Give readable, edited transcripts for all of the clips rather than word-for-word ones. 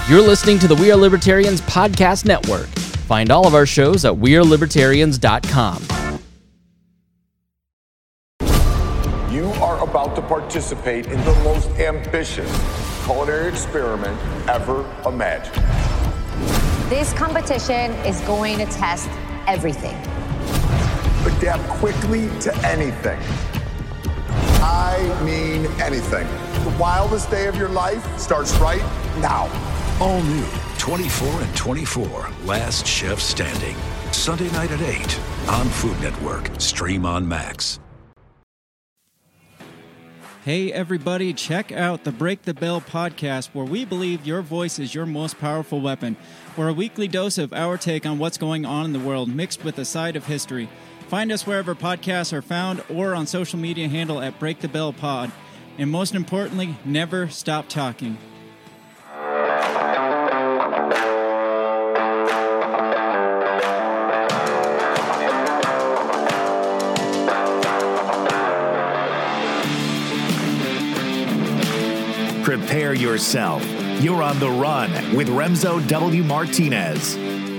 You're listening to the We Are Libertarians Podcast Network. Find all of our shows at wearelibertarians.com. You are about to participate in the most ambitious culinary experiment ever imagined. This competition is going to test everything. Adapt quickly to anything. I mean anything. The wildest day of your life starts right now. All new 24 and 24, Last Chef Standing. Sunday night at 8 on Food Network. Stream on Max. Hey everybody, check out the Break the Bell podcast, where we believe your voice is your most powerful weapon. We're a weekly dose of our take on what's going on in the world, mixed with a side of history. Find us wherever podcasts are found or on social media handle at Break the Bell Pod. And most importantly, never stop talking. Prepare yourself. You're on the run with Remzo W. Martinez.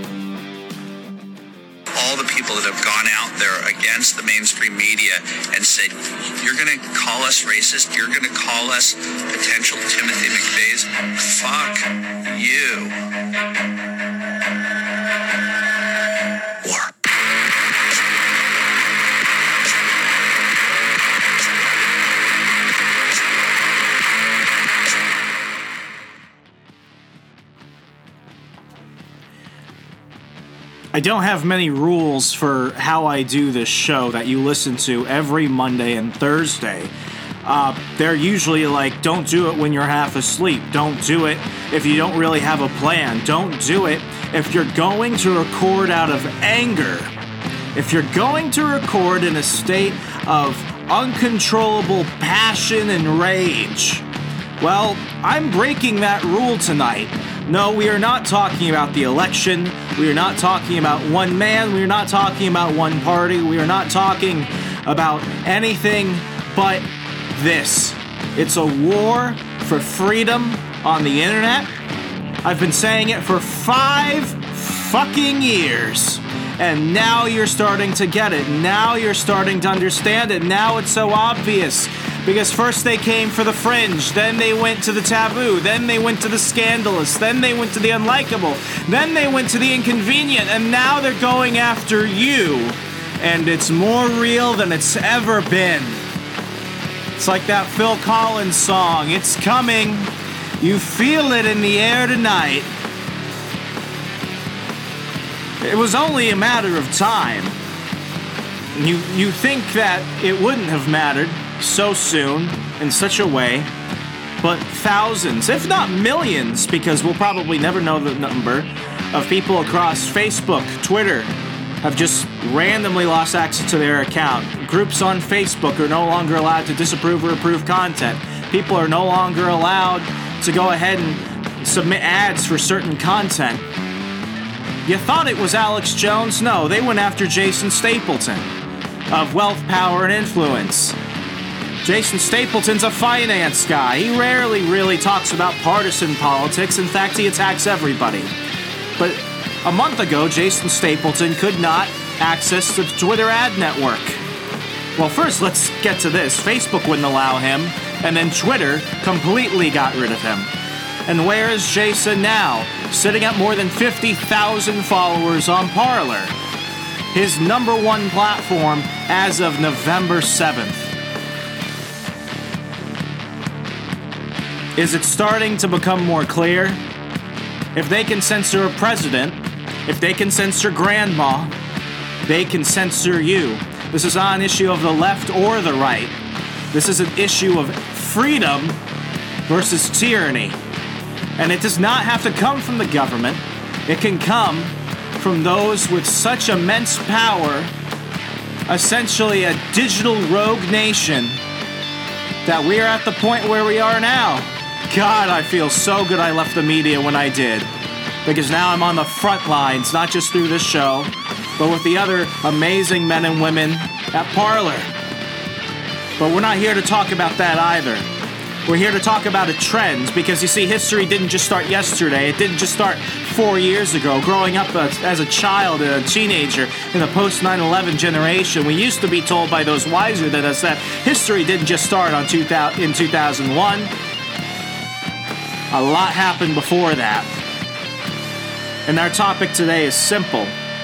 All the people that have gone out there against the mainstream media and said, you're going to call us racist, you're going to call us potential Timothy McVeighs, fuck you. War. I don't have many rules for how I do this show that you listen to every Monday and Thursday. They're usually like, don't do it when you're half asleep. Don't do it if you don't really have a plan. Don't do it if you're going to record out of anger. If you're going to record in a state of uncontrollable passion and rage. Well, I'm breaking that rule tonight. No, we are not talking about the election. We are not talking about one man. We are not talking about one party. We are not talking about anything but this. It's a war for freedom on the internet. I've been saying it for 5 fucking years. And now you're starting to get it. Now you're starting to understand it. Now it's so obvious. Because first they came for the fringe, then they went to the taboo, then they went to the scandalous, then they went to the unlikable, then they went to the inconvenient, and now they're going after you. And it's more real than it's ever been. It's like that Phil Collins song, It's Coming. You feel it in the air tonight. It was only a matter of time. You think that it wouldn't have mattered so soon, in such a way, but thousands, if not millions, because we'll probably never know the number, of people across Facebook, Twitter, have just randomly lost access to their account. Groups on Facebook are no longer allowed to disapprove or approve content. People are no longer allowed to go ahead and submit ads for certain content. You thought it was Alex Jones? No, they went after Jason Stapleton of Wealth, Power, and Influence. Jason Stapleton's a finance guy. He rarely really talks about partisan politics. In fact, he attacks everybody. But a month ago, Jason Stapleton could not access the Twitter ad network. Well, first, let's get to this. Facebook wouldn't allow him, and then Twitter completely got rid of him. And where is Jason now? Sitting at more than 50,000 followers on Parler, his number one platform as of November 7th. Is it starting to become more clear? If they can censor a president, if they can censor grandma, they can censor you. This is not an issue of the left or the right. This is an issue of freedom versus tyranny. And it does not have to come from the government. It can come from those with such immense power, essentially a digital rogue nation, that we are at the point where we are now. God, I feel so good I left the media when I did. Because now I'm on the front lines, not just through this show, but with the other amazing men and women at Parler. But we're not here to talk about that either. We're here to talk about a trend because, you see, history didn't just start yesterday. It didn't just start 4 years ago. Growing up as a child and a teenager in the post 9/11 generation, we used to be told by those wiser than us that history didn't just start in 2001. A lot happened before that. And our topic today is simple.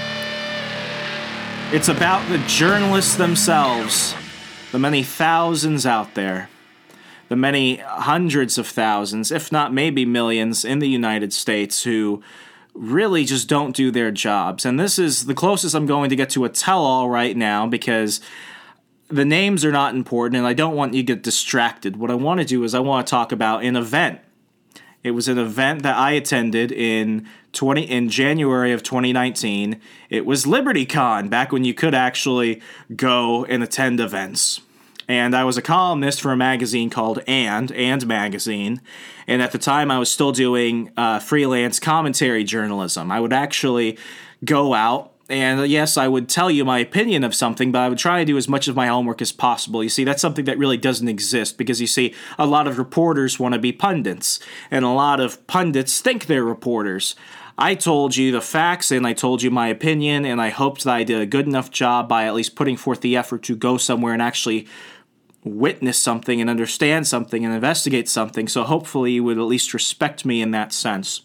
It's about the journalists themselves, the many thousands out there, the many hundreds of thousands, if not maybe millions, in the United States who really just don't do their jobs. And this is the closest I'm going to get to a tell-all right now, because the names are not important and I don't want you to get distracted. What I want to do is I want to talk about an event. It was an event that I attended in January of 2019. It was LibertyCon, back when you could actually go and attend events. And I was a columnist for a magazine called And Magazine. And at the time, I was still doing freelance commentary journalism. I would actually go out, and yes, I would tell you my opinion of something, but I would try to do as much of my homework as possible. You see, that's something that really doesn't exist, because you see, a lot of reporters want to be pundits, and a lot of pundits think they're reporters. I told you the facts, and I told you my opinion, and I hoped that I did a good enough job by at least putting forth the effort to go somewhere and actually witness something and understand something and investigate something, so hopefully you would at least respect me in that sense.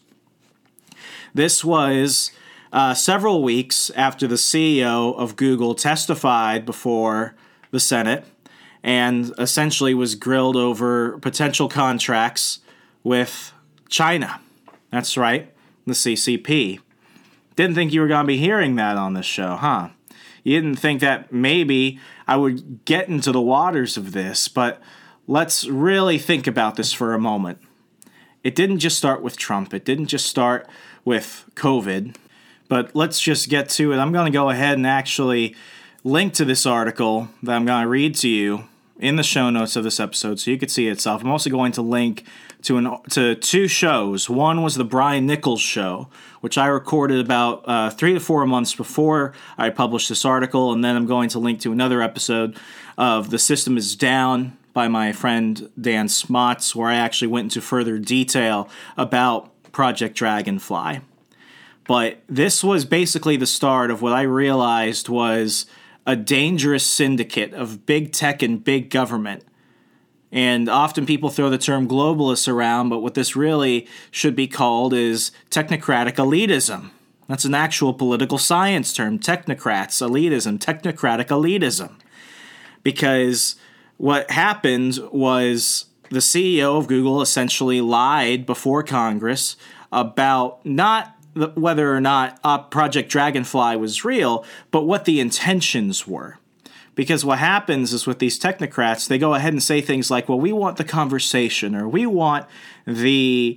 This was several weeks after the CEO of Google testified before the Senate and essentially was grilled over potential contracts with China. That's right, the CCP. Didn't think you were going to be hearing that on this show, huh? You didn't think that maybe I would get into the waters of this, but let's really think about this for a moment. It didn't just start with Trump. It didn't just start with COVID. But let's just get to it. I'm going to go ahead and actually link to this article that I'm going to read to you in the show notes of this episode so you could see it itself. I'm also going to link to two shows. One was the Brian Nichols show, which I recorded about 3 to 4 months before I published this article, and then I'm going to link to another episode of The System is Down by my friend Dan Smots, where I actually went into further detail about Project Dragonfly. But this was basically the start of what I realized was a dangerous syndicate of big tech and big government. And often people throw the term globalists around, but what this really should be called is technocratic elitism. That's an actual political science term, technocrats, elitism, technocratic elitism. Because what happened was the CEO of Google essentially lied before Congress about not whether or not Project Dragonfly was real, but what the intentions were. Because what happens is with these technocrats, they go ahead and say things like, well, we want the conversation, or we want the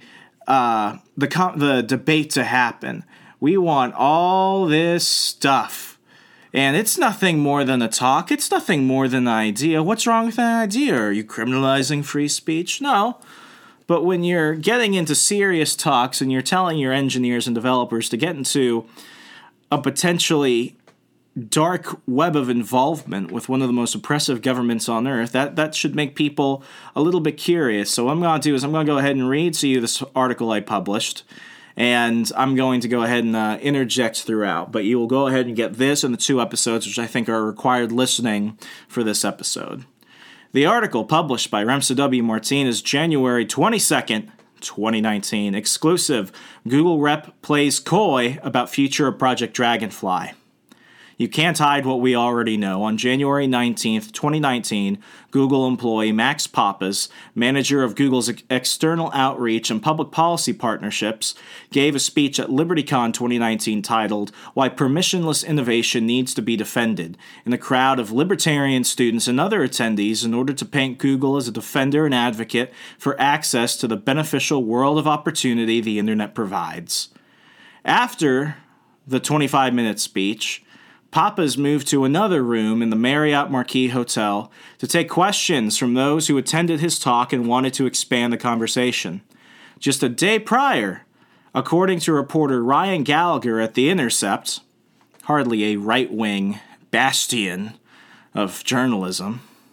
debate to happen. We want all this stuff. And it's nothing more than a talk. It's nothing more than an idea. What's wrong with that idea? Are you criminalizing free speech? No. But when you're getting into serious talks and you're telling your engineers and developers to get into a potentially dark web of involvement with one of the most oppressive governments on earth, that should make people a little bit curious. So what I'm going to do is I'm going to go ahead and read to you this article I published, and I'm going to go ahead and interject throughout. But you will go ahead and get this and the 2 episodes, which I think are required listening for this episode. The article published by Remso W. Martinez, January 22nd, 2019. Exclusive. Google rep plays coy about future of Project Dragonfly. You can't hide what we already know. On January 19th, 2019, Google employee Max Pappas, manager of Google's external outreach and public policy partnerships, gave a speech at LibertyCon 2019 titled, Why Permissionless Innovation Needs to be Defended, in a crowd of libertarian students and other attendees in order to paint Google as a defender and advocate for access to the beneficial world of opportunity the internet provides. After the 25-minute speech, Pappas moved to another room in the Marriott Marquis Hotel to take questions from those who attended his talk and wanted to expand the conversation. Just a day prior, according to reporter Ryan Gallagher at The Intercept, hardly a right-wing bastion of journalism,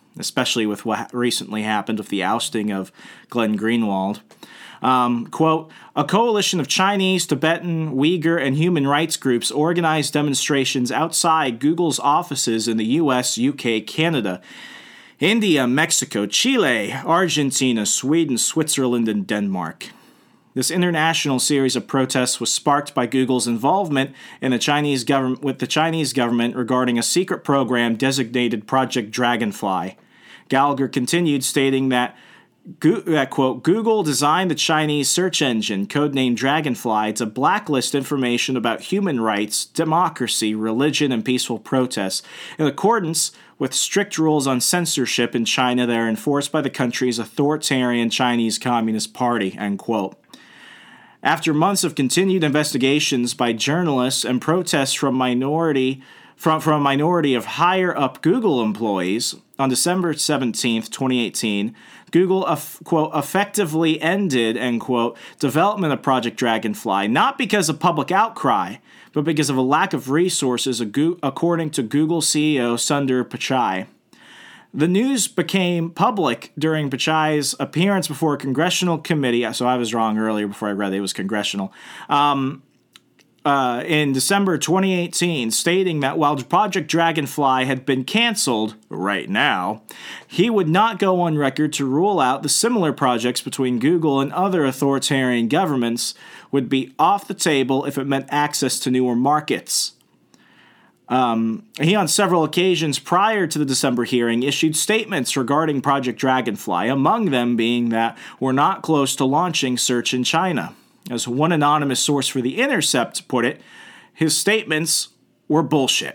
especially with what recently happened with the ousting of Glenn Greenwald. Quote, a coalition of Chinese, Tibetan, Uyghur, and human rights groups organized demonstrations outside Google's offices in the US, UK, Canada, India, Mexico, Chile, Argentina, Sweden, Switzerland, and Denmark. This international series of protests was sparked by Google's involvement in the Chinese government regarding a secret program designated Project Dragonfly. Gallagher continued, stating that quote, Google designed the Chinese search engine, codenamed Dragonfly, to blacklist information about human rights, democracy, religion, and peaceful protests, in accordance with strict rules on censorship in China that are enforced by the country's authoritarian Chinese Communist Party, end quote. After months of continued investigations by journalists and protests from a minority of higher-up Google employees, on December 17, 2018, Google, quote, effectively ended, end quote, development of Project Dragonfly, not because of public outcry, but because of a lack of resources, according to Google CEO Sundar Pichai. The news became public during Pichai's appearance before a congressional committee, so I was wrong earlier before I read it was congressional, in December 2018, stating that while Project Dragonfly had been canceled right now, he would not go on record to rule out the similar projects between Google and other authoritarian governments would be off the table if it meant access to newer markets. He, on several occasions prior to the December hearing, issued statements regarding Project Dragonfly, among them being that we're not close to launching search in China. As one anonymous source for The Intercept put it, his statements were bullshit.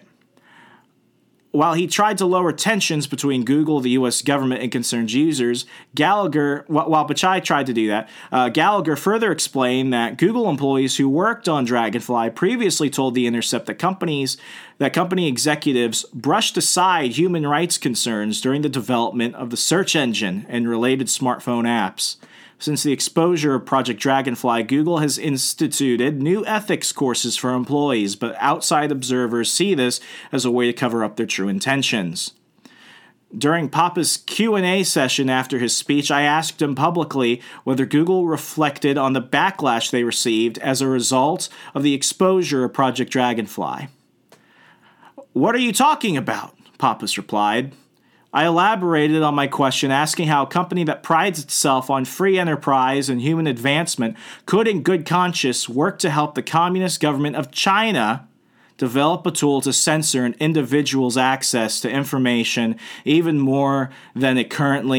While he tried to lower tensions between Google, the U.S. government, and concerned users, while Pichai tried to do that, Gallagher further explained that Google employees who worked on Dragonfly previously told The Intercept that company executives brushed aside human rights concerns during the development of the search engine and related smartphone apps. Since the exposure of Project Dragonfly, Google has instituted new ethics courses for employees, but outside observers see this as a way to cover up their true intentions. During Papa's Q&A session after his speech, I asked him publicly whether Google reflected on the backlash they received as a result of the exposure of Project Dragonfly. "What are you talking about?" Pappas replied. I elaborated on my question, asking how a company that prides itself on free enterprise and human advancement could, in good conscience, work to help the Communist government of China develop a tool to censor an individual's access to information even more than it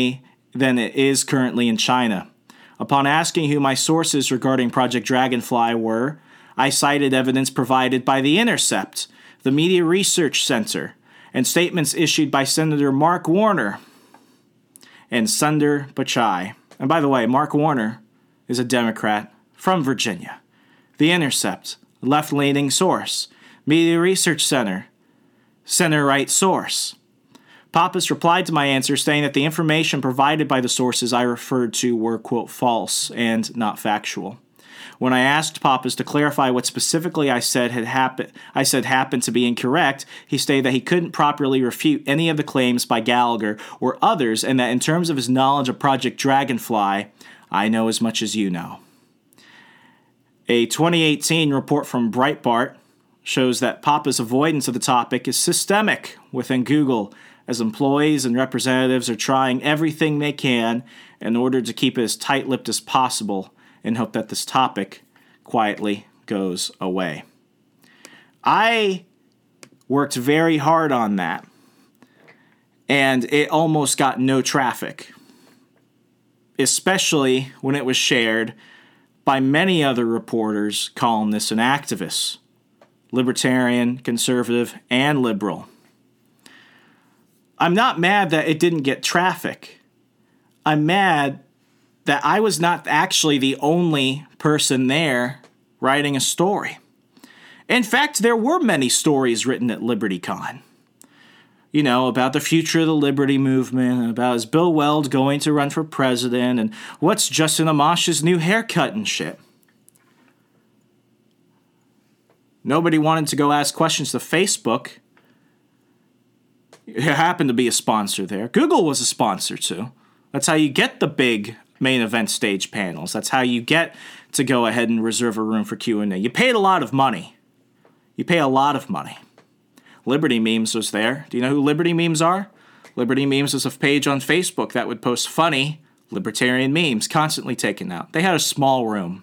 is currently in China. Upon asking who my sources regarding Project Dragonfly were, I cited evidence provided by The Intercept, the Media Research Center, and statements issued by Senator Mark Warner and Sundar Pichai. And by the way, Mark Warner is a Democrat from Virginia. The Intercept, left-leaning source. Media Research Center, center-right source. Pappas replied to my answer, saying that the information provided by the sources I referred to were, quote, false and not factual. When I asked Pappas to clarify what specifically I said happened to be incorrect, he stated that he couldn't properly refute any of the claims by Gallagher or others, and that in terms of his knowledge of Project Dragonfly, I know as much as you know. A 2018 report from Breitbart shows that Pappas' avoidance of the topic is systemic within Google, as employees and representatives are trying everything they can in order to keep it as tight-lipped as possible and hope that this topic quietly goes away. I worked very hard on that, and it almost got no traffic, especially when it was shared by many other reporters, columnists, and activists, libertarian, conservative, and liberal. I'm not mad that it didn't get traffic. I'm mad that I was not actually the only person there writing a story. In fact, there were many stories written at LibertyCon. You know, about the future of the liberty movement, about is Bill Weld going to run for president, and what's Justin Amash's new haircut and shit. Nobody wanted to go ask questions to Facebook It happened to be a sponsor there. Google was a sponsor too. That's how you get the big main event stage panels. That's how you get to go ahead and reserve a room for Q&A. You paid a lot of money. You pay a lot of money. Liberty Memes was there. Do you know who Liberty Memes are? Liberty Memes was a page on Facebook that would post funny libertarian memes constantly taken out. They had a small room.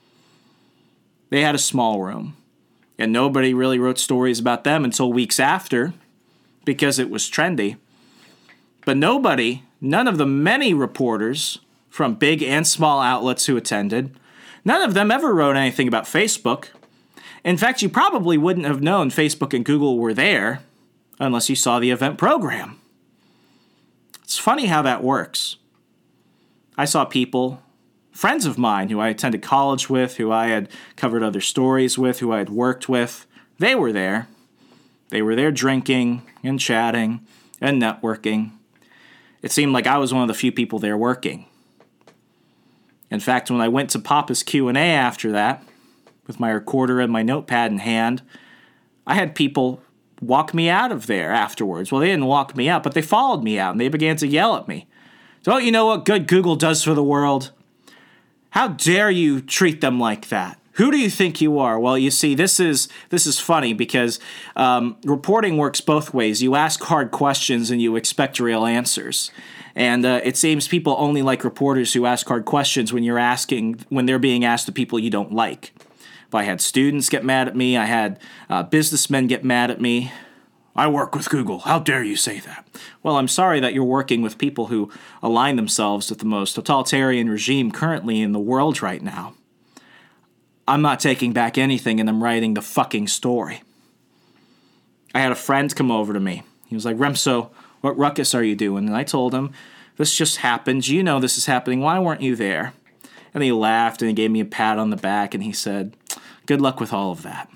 And nobody really wrote stories about them until weeks after because it was trendy. But none of the many reporters from big and small outlets who attended, none of them ever wrote anything about Facebook. In fact, you probably wouldn't have known Facebook and Google were there unless you saw the event program. It's funny how that works. I saw people, friends of mine who I attended college with, who I had covered other stories with, who I had worked with. They were there. They were there drinking and chatting and networking. It seemed like I was one of the few people there working. In fact, when I went to Papa's Q&A after that, with my recorder and my notepad in hand, I had people walk me out of there afterwards. Well, they didn't walk me out, but they followed me out, and they began to yell at me. Don't you know what good Google does for the world? How dare you treat them like that? Who do you think you are? Well, you see, this is funny because reporting works both ways. You ask hard questions and you expect real answers. And it seems people only like reporters who ask hard questions when they're being asked to people you don't like. But I had students get mad at me. I had businessmen get mad at me. I work with Google. How dare you say that? Well, I'm sorry that you're working with people who align themselves with the most totalitarian regime currently in the world right now. I'm not taking back anything, and I'm writing the fucking story. I had a friend come over to me. He was like, Remso, what ruckus are you doing? And I told him, this just happened. You know this is happening. Why weren't you there? And he laughed, and he gave me a pat on the back, and he said, good luck with all of that.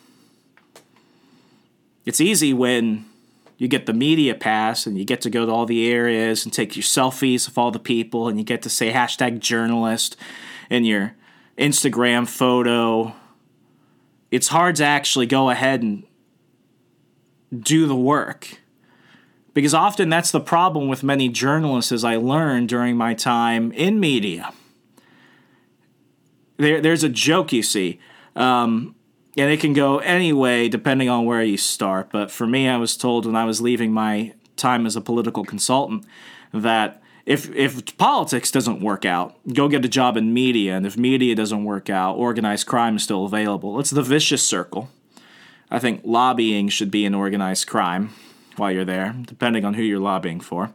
It's easy when you get the media pass and you get to go to all the areas and take your selfies of all the people and you get to say #journalist in your Instagram photo. It's hard to actually go ahead and do the work. Because often that's the problem with many journalists, as I learned during my time in media. There's a joke, you see. And it can go any way depending on where you start. But for me, I was told when I was leaving my time as a political consultant that if politics doesn't work out, go get a job in media. And if media doesn't work out, organized crime is still available. It's the vicious circle. I think lobbying should be an organized crime while you're there, depending on who you're lobbying for.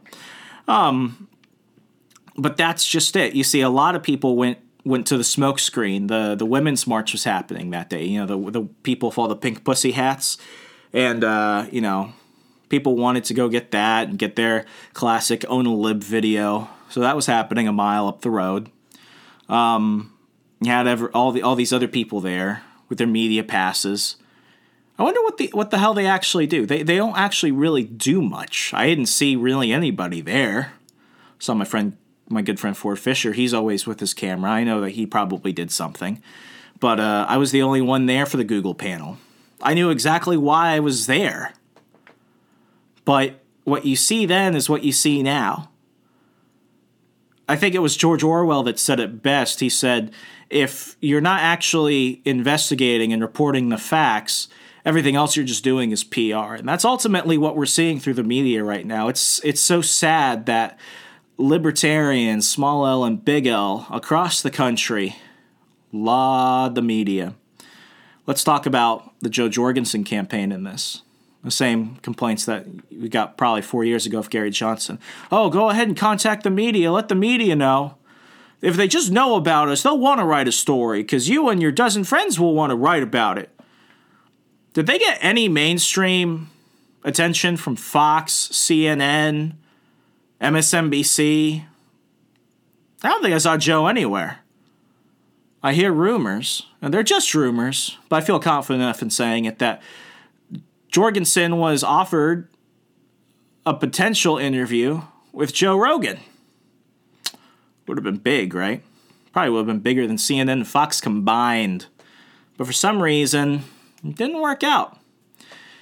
But that's just it. You see, a lot of people went to the smoke screen. The Women's March was happening that day. You know, the people with all the pink pussy hats. And, people wanted to go get that and get their classic Own a Lib video. So that was happening a mile up the road. You had all these other people there with their media passes. I wonder what the hell they actually do. They don't actually really do much. I didn't see really anybody there. Saw my good friend Ford Fisher, he's always with his camera. I know that he probably did something. But I was the only one there for the Google panel. I knew exactly why I was there. But what you see then is what you see now. I think it was George Orwell that said it best. He said, if you're not actually investigating and reporting the facts, everything else you're just doing is PR. And that's ultimately what we're seeing through the media right now. It's so sad that libertarians, small L and big L, across the country laud the media. Let's talk about the Joe Jorgensen campaign in this. The same complaints that we got probably 4 years ago of Gary Johnson. Oh, go ahead and contact the media. Let the media know. If they just know about us, they'll want to write a story because you and your dozen friends will want to write about it. Did they get any mainstream attention from Fox, CNN, MSNBC? I don't think I saw Joe anywhere. I hear rumors, and they're just rumors, but I feel confident enough in saying it that Jorgensen was offered a potential interview with Joe Rogan. Would have been big, right? Probably would have been bigger than CNN and Fox combined. But for some reason, it didn't work out.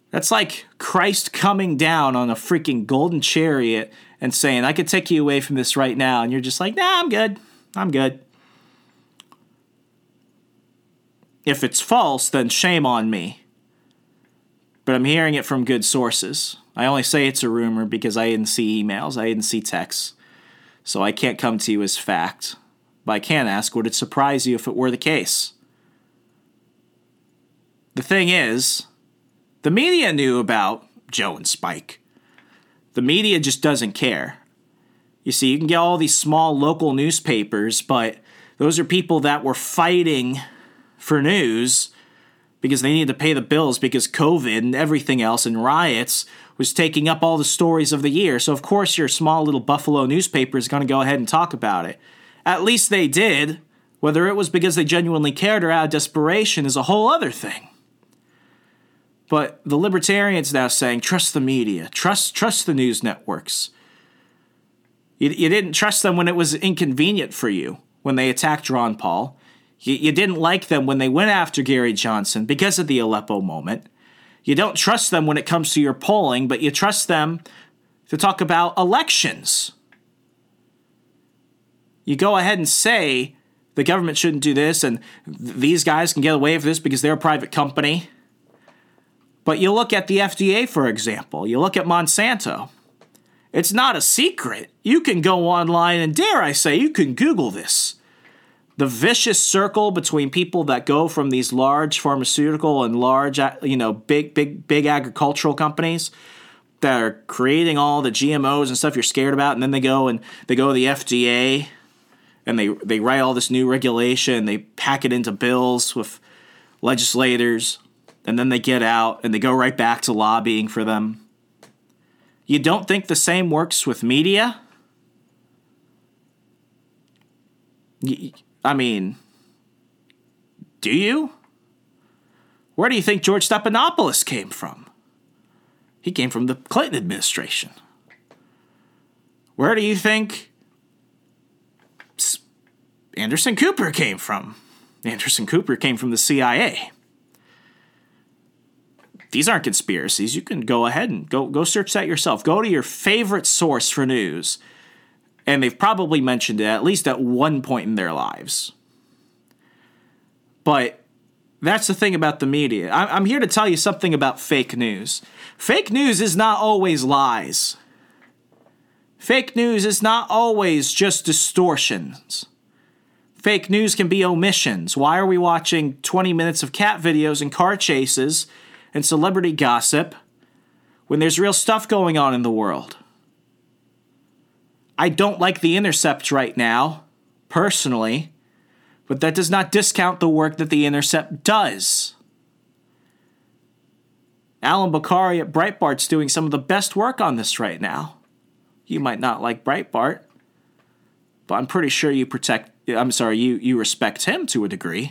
That's like Christ coming down on a freaking golden chariot and saying, I could take you away from this right now. And you're just like, nah, I'm good. I'm good. If it's false, then shame on me. But I'm hearing it from good sources. I only say it's a rumor because I didn't see emails. I didn't see texts. So I can't come to you as fact. But I can ask, would it surprise you if it were the case? The thing is, the media knew about Joe and Spike. The media just doesn't care. You see, you can get all these small local newspapers, but those are people that were fighting for news because they needed to pay the bills because COVID and everything else and riots was taking up all the stories of the year. So, of course, your small little Buffalo newspaper is going to go ahead and talk about it. At least they did. Whether it was because they genuinely cared or out of desperation is a whole other thing. But the libertarians now saying, trust the media, trust the news networks. You didn't trust them when it was inconvenient for you, when they attacked Ron Paul. You didn't like them when they went after Gary Johnson because of the Aleppo moment. You don't trust them when it comes to your polling, but you trust them to talk about elections. You go ahead and say the government shouldn't do this and these guys can get away with this because they're a private company. But you look at the FDA, for example. You look at Monsanto. It's not a secret. You can go online and, dare I say, you can Google this. The vicious circle between people that go from these large pharmaceutical and large, big agricultural companies that are creating all the GMOs and stuff you're scared about, and then they go to the FDA and they write all this new regulation, they pack it into bills with legislators, and then they get out and they go right back to lobbying for them. You don't think the same works with media? I mean, do you? Where do you think George Stephanopoulos came from? He came from the Clinton administration. Where do you think Anderson Cooper came from? Anderson Cooper came from the CIA. These aren't conspiracies. You can go ahead and go search that yourself. Go to your favorite source for news. And they've probably mentioned it at least at one point in their lives. But that's the thing about the media. I'm here to tell you something about fake news. Fake news is not always lies. Fake news is not always just distortions. Fake news can be omissions. Why are we watching 20 minutes of cat videos and car chases and celebrity gossip when there's real stuff going on in the world? I don't like The Intercept right now, personally, but that does not discount the work that The Intercept does. Alan Bakari at Breitbart's doing some of the best work on this right now. You might not like Breitbart, but I'm pretty sure you respect him to a degree.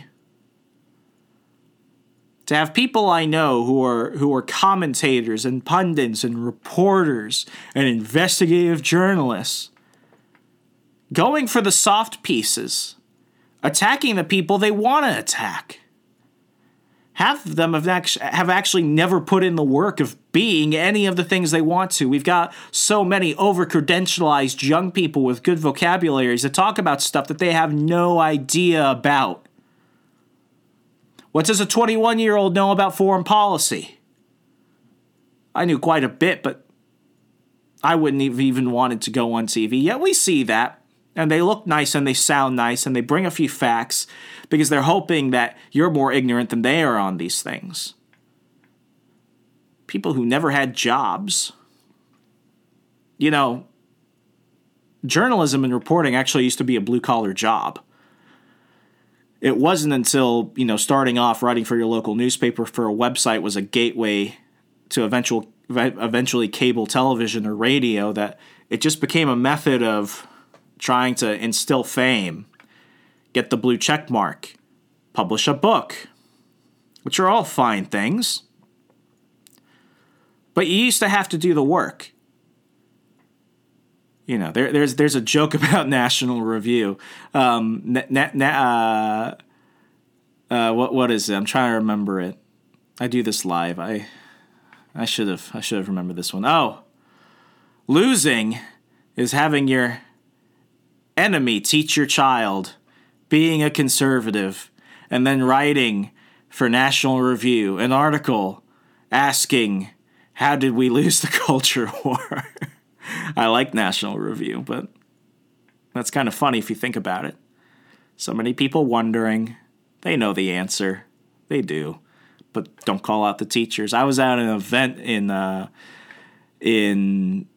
To have people I know who are commentators and pundits and reporters and investigative journalists going for the soft pieces, attacking the people they want to attack. Half of them have actually never put in the work of being any of the things they want to. We've got so many over-credentialized young people with good vocabularies that talk about stuff that they have no idea about. What does a 21-year-old know about foreign policy? I knew quite a bit, but I wouldn't have even wanted to go on TV. Yet we see that, and they look nice, and they sound nice, and they bring a few facts because they're hoping that you're more ignorant than they are on these things. People who never had jobs. You know, journalism and reporting actually used to be a blue-collar job. It wasn't until, starting off writing for your local newspaper for a website was a gateway to eventually cable television or radio that it just became a method of trying to instill fame, get the blue check mark, publish a book, which are all fine things. But you used to have to do the work. There's a joke about National Review. What is it? I'm trying to remember it. I do this live. I should have remembered this one. Oh, losing is having your enemy teach your child, being a conservative, and then writing for National Review an article asking, how did we lose the culture war? I like National Review, but that's kind of funny if you think about it. So many people wondering. They know the answer. They do. But don't call out the teachers. I was at an event in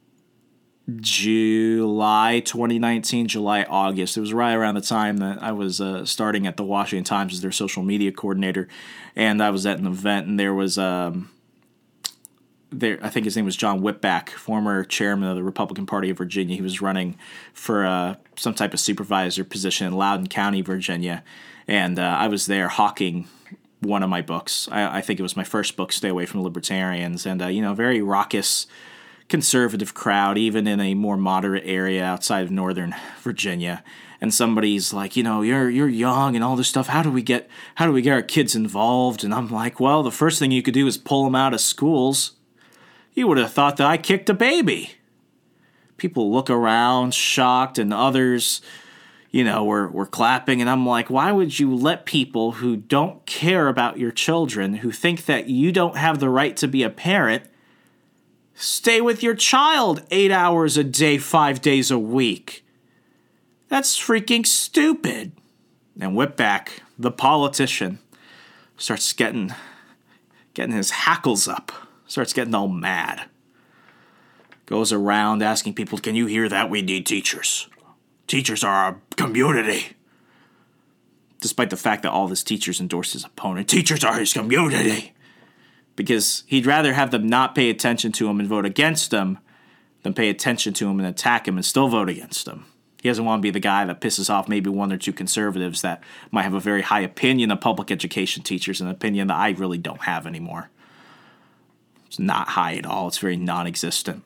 July 2019, August. It was right around the time that I was starting at the Washington Times as their social media coordinator. And I was at an event, and there was I think his name was John Whitback, former chairman of the Republican Party of Virginia. He was running for some type of supervisor position in Loudoun County, Virginia. And I was there hawking one of my books. I think it was my first book, Stay Away from Libertarians. And, very raucous, conservative crowd, even in a more moderate area outside of Northern Virginia. And somebody's like, you're young and all this stuff. How do we get our kids involved? And I'm like, well, the first thing you could do is pull them out of schools. You would have thought that I kicked a baby. People look around, shocked, and others, we're clapping. And I'm like, why would you let people who don't care about your children, who think that you don't have the right to be a parent, stay with your child 8 hours a day, 5 days a week? That's freaking stupid. And Whitback, the politician, starts getting his hackles up. Starts getting all mad. Goes around asking people, can you hear that? We need teachers. Teachers are our community. Despite the fact that all of his teachers endorse his opponent. Teachers are his community. Because he'd rather have them not pay attention to him and vote against him than pay attention to him and attack him and still vote against him. He doesn't want to be the guy that pisses off maybe one or two conservatives that might have a very high opinion of public education teachers, an opinion that I really don't have anymore. It's not high at all. It's very non-existent.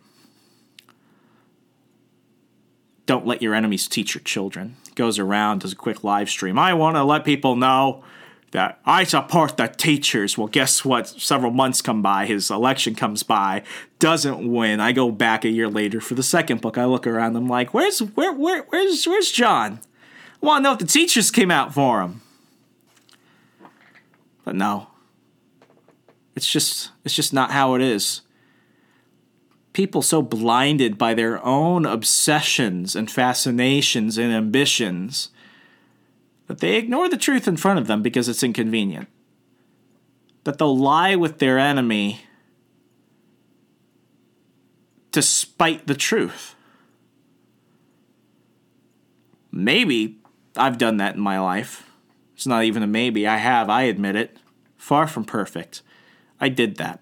Don't let your enemies teach your children. Goes around, does a quick live stream. I want to let people know that I support the teachers. Well, guess what? Several months come by. His election comes by. Doesn't win. I go back a year later for the second book. I look around. I'm like, where's John? I want to know if the teachers came out for him. But no. It's just not how it is. People so blinded by their own obsessions and fascinations and ambitions that they ignore the truth in front of them because it's inconvenient. That they'll lie with their enemy to spite the truth. Maybe I've done that in my life. It's not even a maybe. I admit it. Far from perfect. I did that.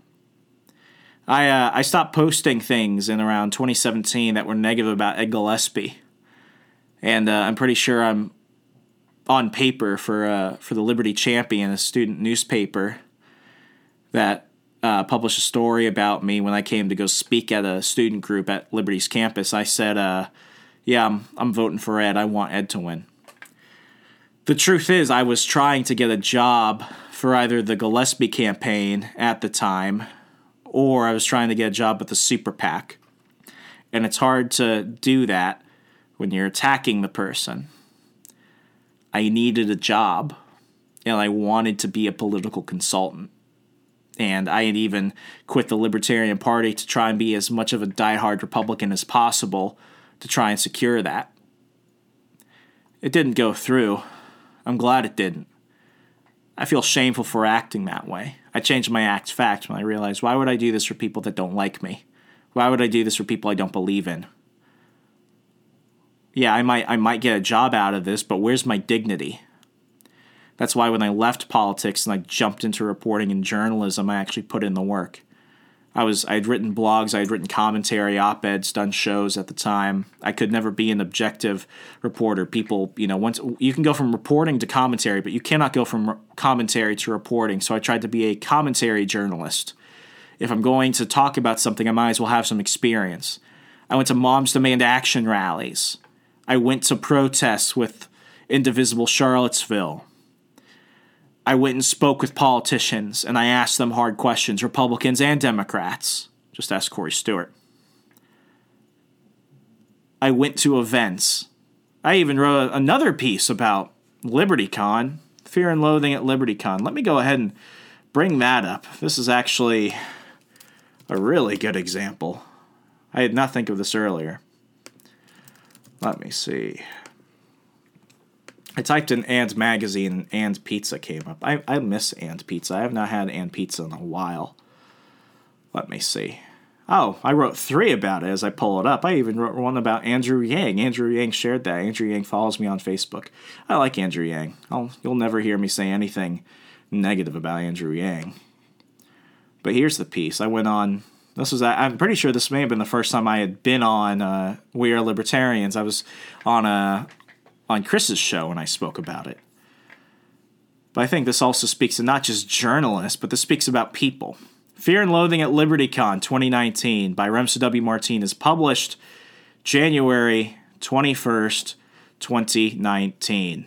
I stopped posting things in around 2017 that were negative about Ed Gillespie. And I'm pretty sure I'm on paper for the Liberty Champion, a student newspaper that published a story about me when I came to go speak at a student group at Liberty's campus. I said, I'm voting for Ed. I want Ed to win. The truth is, I was trying to get a job for either the Gillespie campaign at the time, or I was trying to get a job with the Super PAC. And it's hard to do that when you're attacking the person. I needed a job, and I wanted to be a political consultant. And I had even quit the Libertarian Party to try and be as much of a diehard Republican as possible to try and secure that. It didn't go through. I'm glad it didn't. I feel shameful for acting that way. I changed my fact when I realized, why would I do this for people that don't like me? Why would I do this for people I don't believe in? Yeah, I might get a job out of this, but where's my dignity? That's why when I left politics and I jumped into reporting and journalism, I actually put in the work. I'd written blogs, I had written commentary, op-eds, done shows at the time. I could never be an objective reporter. People, once you can go from reporting to commentary, but you cannot go from commentary to reporting. So I tried to be a commentary journalist. If I'm going to talk about something, I might as well have some experience. I went to Moms Demand Action rallies. I went to protests with Indivisible Charlottesville. I went and spoke with politicians, and I asked them hard questions, Republicans and Democrats. Just ask Corey Stewart. I went to events. I even wrote another piece about LibertyCon, Fear and Loathing at LibertyCon. Let me go ahead and bring that up. This is actually a really good example. I did not think of this earlier. Let me see. I typed in And Magazine and And Pizza came up. I miss And Pizza. I have not had And Pizza in a while. Let me see. Oh, I wrote 3 about it as I pull it up. I even wrote one about Andrew Yang. Andrew Yang shared that. Andrew Yang follows me on Facebook. I like Andrew Yang. You'll never hear me say anything negative about Andrew Yang. But here's the piece. I went on. I'm pretty sure this may have been the first time I had been on We Are Libertarians. I was on Chris's show and I spoke about it. But I think this also speaks to not just journalists, but this speaks about people. Fear and Loathing at LibertyCon 2019 by Remso W. Martinez, published January 21st, 2019.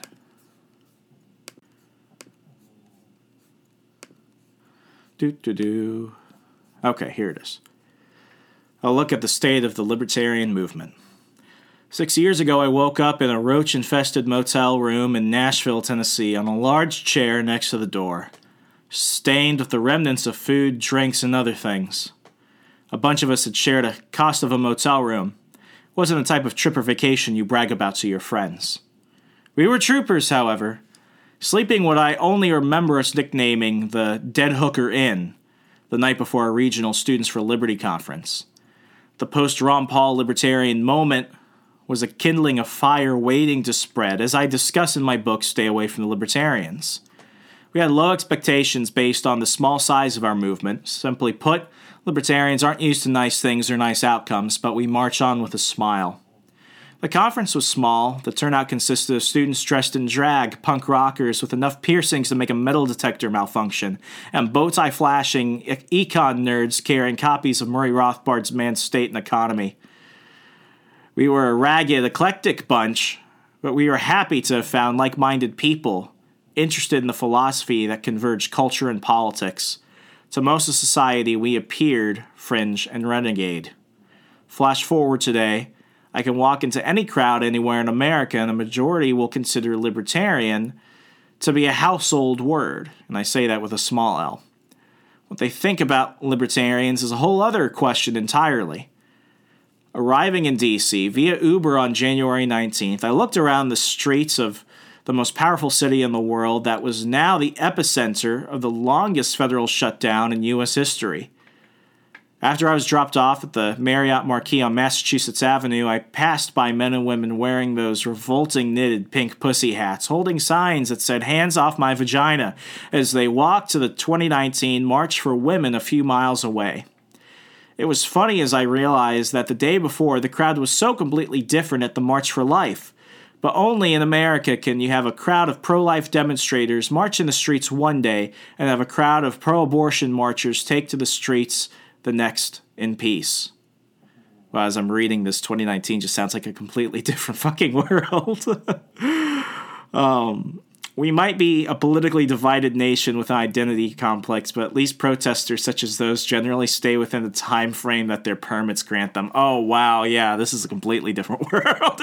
Okay, here it is. A look at the state of the libertarian movement. 6 years ago, I woke up in a roach-infested motel room in Nashville, Tennessee, on a large chair next to the door, stained with the remnants of food, drinks, and other things. A bunch of us had shared a cost of a motel room. It wasn't the type of trip or vacation you brag about to your friends. We were troopers, however, sleeping what I only remember us nicknaming the Dead Hooker Inn the night before our regional Students for Liberty conference. The post-Ron Paul libertarian moment was a kindling of fire waiting to spread, as I discuss in my book, Stay Away from the Libertarians. We had low expectations based on the small size of our movement. Simply put, libertarians aren't used to nice things or nice outcomes, but we march on with a smile. The conference was small. The turnout consisted of students dressed in drag, punk rockers with enough piercings to make a metal detector malfunction, and bow-tie flashing econ nerds carrying copies of Murray Rothbard's Man's State and Economy. We were a ragged, eclectic bunch, but we were happy to have found like-minded people interested in the philosophy that converged culture and politics. To most of society, we appeared fringe and renegade. Flash forward today, I can walk into any crowd anywhere in America, and the majority will consider libertarian to be a household word, and I say that with a small L. What they think about libertarians is a whole other question entirely. Arriving in D.C. via Uber on January 19th, I looked around the streets of the most powerful city in the world that was now the epicenter of the longest federal shutdown in U.S. history. After I was dropped off at the Marriott Marquis on Massachusetts Avenue, I passed by men and women wearing those revolting knitted pink pussy hats, holding signs that said, "Hands off my vagina," as they walked to the 2019 March for Women a few miles away. It was funny as I realized that the day before, the crowd was so completely different at the March for Life. But only in America can you have a crowd of pro-life demonstrators march in the streets one day and have a crowd of pro-abortion marchers take to the streets the next in peace. Well, as I'm reading this, 2019 just sounds like a completely different fucking world. We might be a politically divided nation with an identity complex, but at least protesters such as those generally stay within the time frame that their permits grant them. Oh, wow, yeah, this is a completely different world.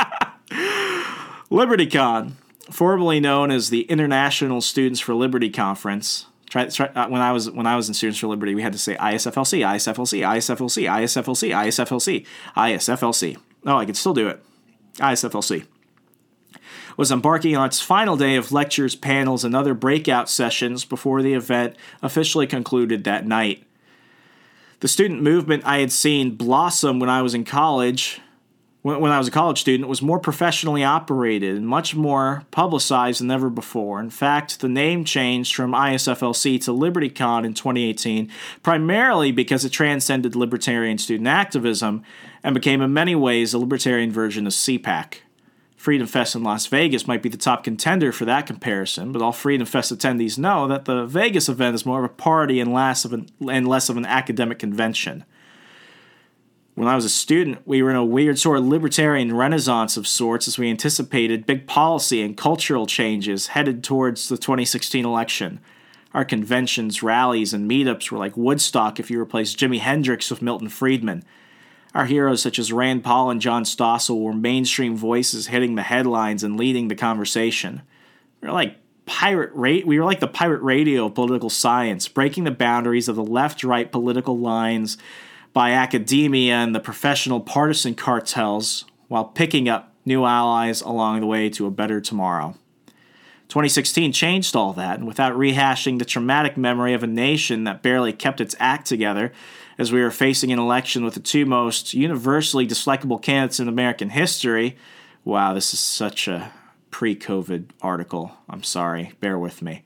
LibertyCon, formerly known as the International Students for Liberty Conference. When I was in Students for Liberty, we had to say ISFLC, ISFLC, ISFLC, ISFLC, ISFLC, ISFLC. Oh, I can still do it. ISFLC. Was embarking on its final day of lectures, panels, and other breakout sessions before the event officially concluded that night. The student movement I had seen blossom when I was in college, when I was a college student, was more professionally operated and much more publicized than ever before. In fact, the name changed from ISFLC to LibertyCon in 2018, primarily because it transcended libertarian student activism and became in many ways a libertarian version of CPAC. Freedom Fest in Las Vegas might be the top contender for that comparison, but all Freedom Fest attendees know that the Vegas event is more of a party and less of an academic convention. When I was a student, we were in a weird sort of libertarian renaissance of sorts as we anticipated big policy and cultural changes headed towards the 2016 election. Our conventions, rallies, and meetups were like Woodstock if you replaced Jimi Hendrix with Milton Friedman. Our heroes such as Rand Paul and John Stossel were mainstream voices hitting the headlines and leading the conversation. We were like the pirate radio of political science, breaking the boundaries of the left-right political lines by academia and the professional partisan cartels, while picking up new allies along the way to a better tomorrow. 2016 changed all that, and without rehashing the traumatic memory of a nation that barely kept its act together, as we were facing an election with the two most universally dislikable candidates in American history. Wow, this is such a pre-COVID article. I'm sorry, bear with me.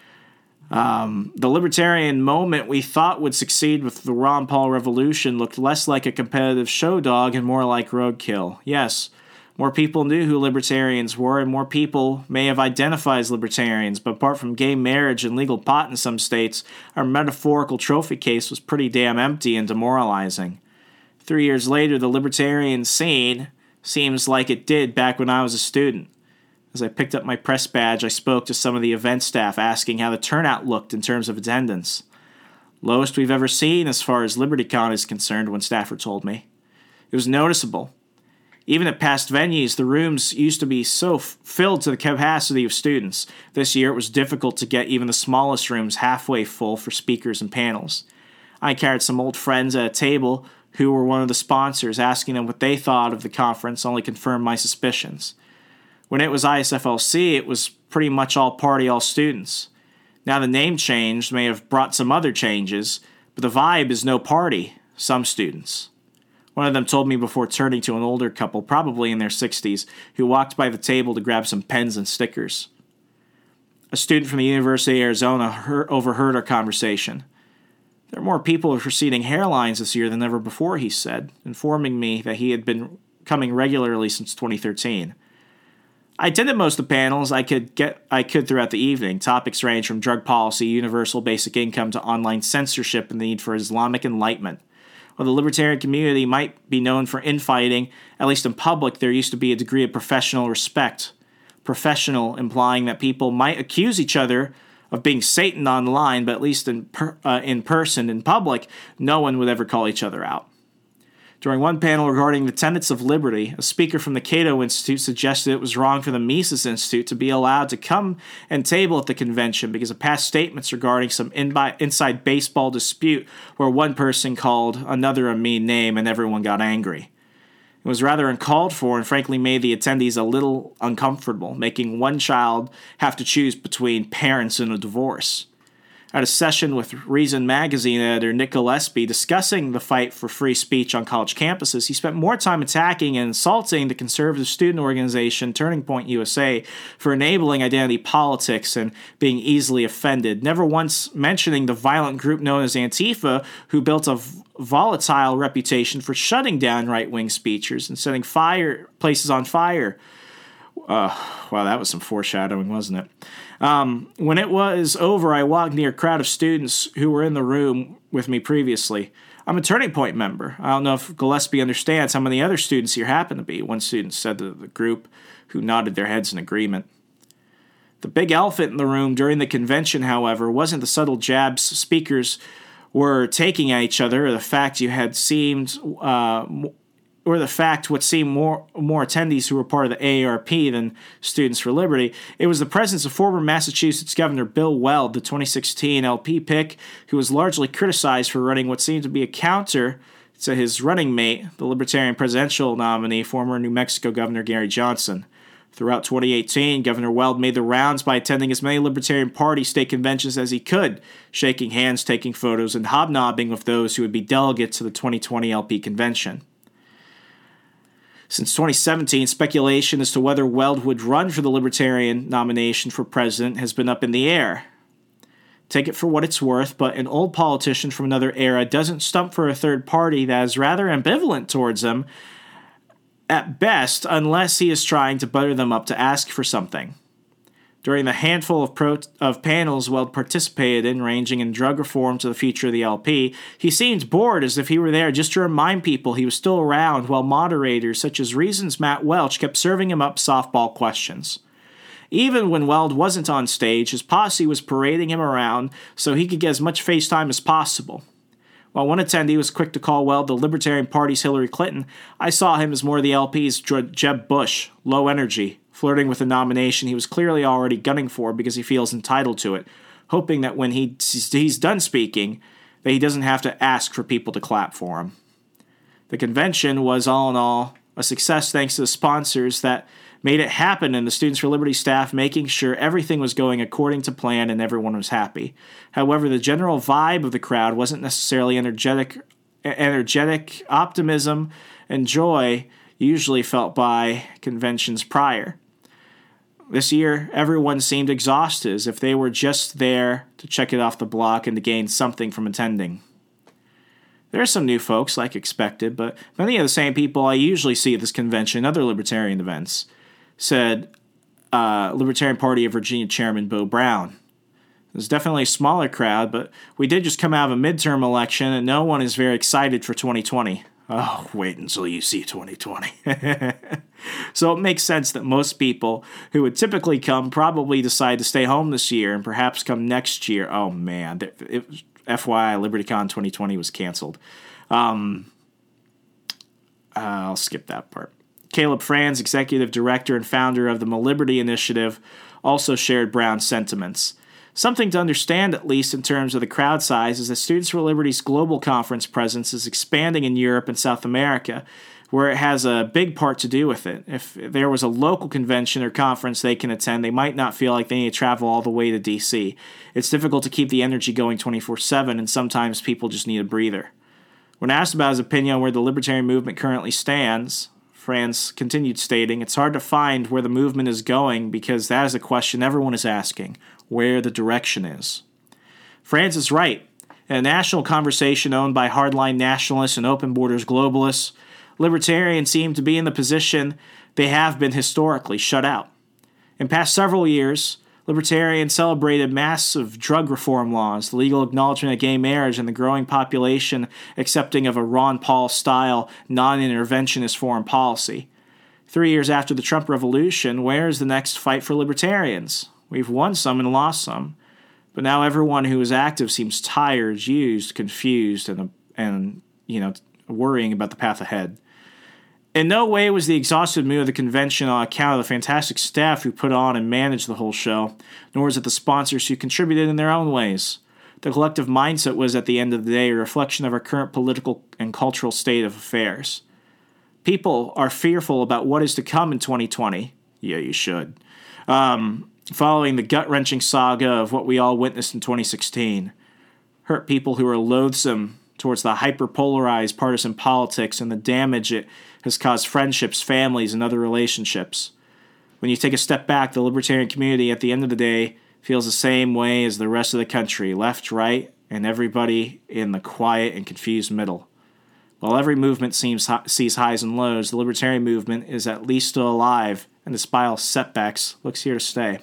The libertarian moment we thought would succeed with the Ron Paul revolution looked less like a competitive show dog and more like roadkill. Yes, more people knew who libertarians were, and more people may have identified as libertarians, but apart from gay marriage and legal pot in some states, our metaphorical trophy case was pretty damn empty and demoralizing. 3 years later, the libertarian scene seems like it did back when I was a student. As I picked up my press badge, I spoke to some of the event staff asking how the turnout looked in terms of attendance. Lowest we've ever seen as far as LibertyCon is concerned, one staffer told me. It was noticeable. Even at past venues, the rooms used to be so filled to the capacity of students. This year, it was difficult to get even the smallest rooms halfway full for speakers and panels. I encountered some old friends at a table who were one of the sponsors, asking them what they thought of the conference only confirmed my suspicions. When it was ISFLC, it was pretty much all party, all students. Now the name change may have brought some other changes, but the vibe is no party, some students. One of them told me before turning to an older couple, probably in their 60s, who walked by the table to grab some pens and stickers. A student from the University of Arizona overheard our conversation. There are more people with receding hairlines this year than ever before, he said, informing me that he had been coming regularly since 2013. I attended most of the panels I could throughout the evening. Topics range from drug policy, universal basic income, to online censorship and the need for Islamic enlightenment. While the libertarian community might be known for infighting, at least in public, there used to be a degree of professional respect. Professional implying that people might accuse each other of being Satan online, but at least in person, in public, no one would ever call each other out. During one panel regarding the tenets of liberty, a speaker from the Cato Institute suggested it was wrong for the Mises Institute to be allowed to come and table at the convention because of past statements regarding some inside baseball dispute where one person called another a mean name and everyone got angry. It was rather uncalled for and frankly made the attendees a little uncomfortable, making one child have to choose between parents and a divorce. At a session with Reason magazine editor Nick Gillespie discussing the fight for free speech on college campuses, he spent more time attacking and insulting the conservative student organization Turning Point USA for enabling identity politics and being easily offended, never once mentioning the violent group known as Antifa, who built a volatile reputation for shutting down right-wing speechers and setting places on fire. Wow, that was some foreshadowing, wasn't it? When it was over, I walked near a crowd of students who were in the room with me previously. I'm a Turning Point member. I don't know if Gillespie understands how many other students here happen to be, one student said to the group, who nodded their heads in agreement. The big elephant in the room during the convention, however, wasn't the subtle jabs speakers were taking at each other, or the fact what seemed more attendees who were part of the AARP than Students for Liberty. It was the presence of former Massachusetts Governor Bill Weld, the 2016 LP pick, who was largely criticized for running what seemed to be a counter to his running mate, the Libertarian presidential nominee, former New Mexico Governor Gary Johnson. Throughout 2018, Governor Weld made the rounds by attending as many Libertarian Party state conventions as he could, shaking hands, taking photos, and hobnobbing with those who would be delegates to the 2020 LP convention. Since 2017, speculation as to whether Weld would run for the Libertarian nomination for president has been up in the air. Take it for what it's worth, but an old politician from another era doesn't stump for a third party that is rather ambivalent towards him, at best, unless he is trying to butter them up to ask for something. During the handful of panels Weld participated in, ranging in drug reform to the future of the LP, he seemed bored, as if he were there just to remind people he was still around, while moderators such as Reason's Matt Welch kept serving him up softball questions. Even when Weld wasn't on stage, his posse was parading him around so he could get as much face time as possible. While one attendee was quick to call Weld the Libertarian Party's Hillary Clinton, I saw him as more of the LP's Jeb Bush, low energy, flirting with a nomination he was clearly already gunning for because he feels entitled to it, hoping that when he's done speaking, that he doesn't have to ask for people to clap for him. The convention was, all in all, a success thanks to the sponsors that made it happen and the Students for Liberty staff making sure everything was going according to plan and everyone was happy. However, the general vibe of the crowd wasn't necessarily energetic optimism and joy usually felt by conventions prior. This year, everyone seemed exhausted, as if they were just there to check it off the block and to gain something from attending. There are some new folks, like expected, but many of the same people I usually see at this convention and other libertarian events, said Libertarian Party of Virginia Chairman Bo Brown. It was definitely a smaller crowd, but we did just come out of a midterm election, and no one is very excited for 2020. Oh, wait until you see 2020. So it makes sense that most people who would typically come probably decide to stay home this year and perhaps come next year. Oh, man. FYI, LibertyCon 2020 was canceled. I'll skip that part. Caleb Franz, executive director and founder of the MoLiberty Initiative, also shared Brown's sentiments. Something to understand, at least in terms of the crowd size, is that Students for Liberty's global conference presence is expanding in Europe and South America, where it has a big part to do with it. If there was a local convention or conference they can attend, they might not feel like they need to travel all the way to D.C. It's difficult to keep the energy going 24/7, and sometimes people just need a breather. When asked about his opinion on where the libertarian movement currently stands, Franz continued stating, "It's hard to find where the movement is going because that is a question everyone is asking, where the direction is." Franz is right. In a national conversation owned by hardline nationalists and open borders globalists, libertarians seem to be in the position they have been historically, shut out. In past several years, libertarians celebrated massive drug reform laws, the legal acknowledgement of gay marriage, and the growing population accepting of a Ron Paul-style, non-interventionist foreign policy. 3 years after the Trump Revolution, where is the next fight for libertarians? We've won some and lost some, but now everyone who is active seems tired, used, confused, and worrying about the path ahead. In no way was the exhausted mood of the convention on account of the fantastic staff who put on and managed the whole show, nor was it the sponsors who contributed in their own ways. The collective mindset was, at the end of the day, a reflection of our current political and cultural state of affairs. People are fearful about what is to come in 2020. Yeah, you should. Following the gut-wrenching saga of what we all witnessed in 2016. Hurt people who are loathsome towards the hyper-polarized partisan politics and the damage it has caused friendships, families, and other relationships. When you take a step back, the libertarian community, at the end of the day, feels the same way as the rest of the country, left, right, and everybody in the quiet and confused middle. While every movement sees highs and lows, the libertarian movement is at least still alive, and despite all setbacks, looks here to stay.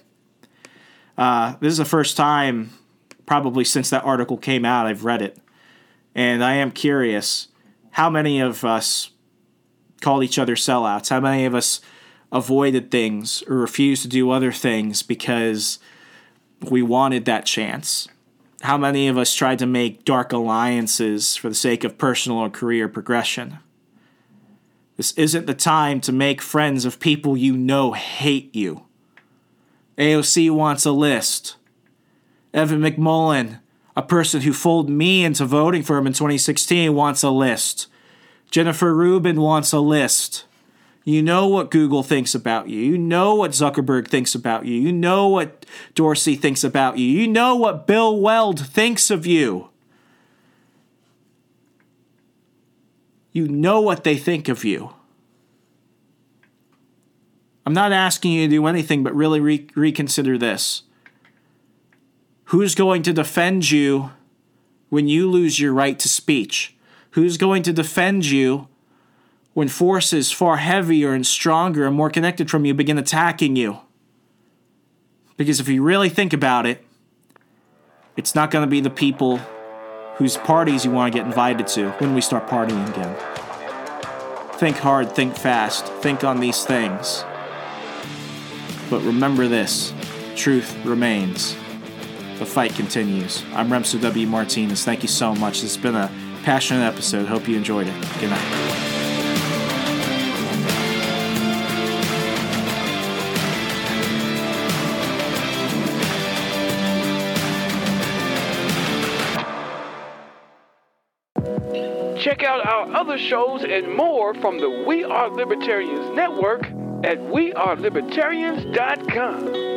This is the first time, probably since that article came out, I've read it. And I am curious, how many of us called each other sellouts? How many of us avoided things or refused to do other things because we wanted that chance? How many of us tried to make dark alliances for the sake of personal or career progression? This isn't the time to make friends of people you know hate you. AOC wants a list. Evan McMullen, a person who fooled me into voting for him in 2016, wants a list. Jennifer Rubin wants a list. You know what Google thinks about you. You know what Zuckerberg thinks about you. You know what Dorsey thinks about you. You know what Bill Weld thinks of you. You know what they think of you. I'm not asking you to do anything but really reconsider this. Who's going to defend you when you lose your right to speech? Who's going to defend you when forces far heavier and stronger and more connected from you begin attacking you? Because if you really think about it, it's not going to be the people whose parties you want to get invited to when we start partying again. Think hard, think fast, think on these things. But remember this, truth remains. The fight continues. I'm Remso W. Martinez. Thank you so much. It's been a passionate episode. Hope you enjoyed it. Good night. Check out our other shows and more from the We Are Libertarians Network at wearelibertarians.com.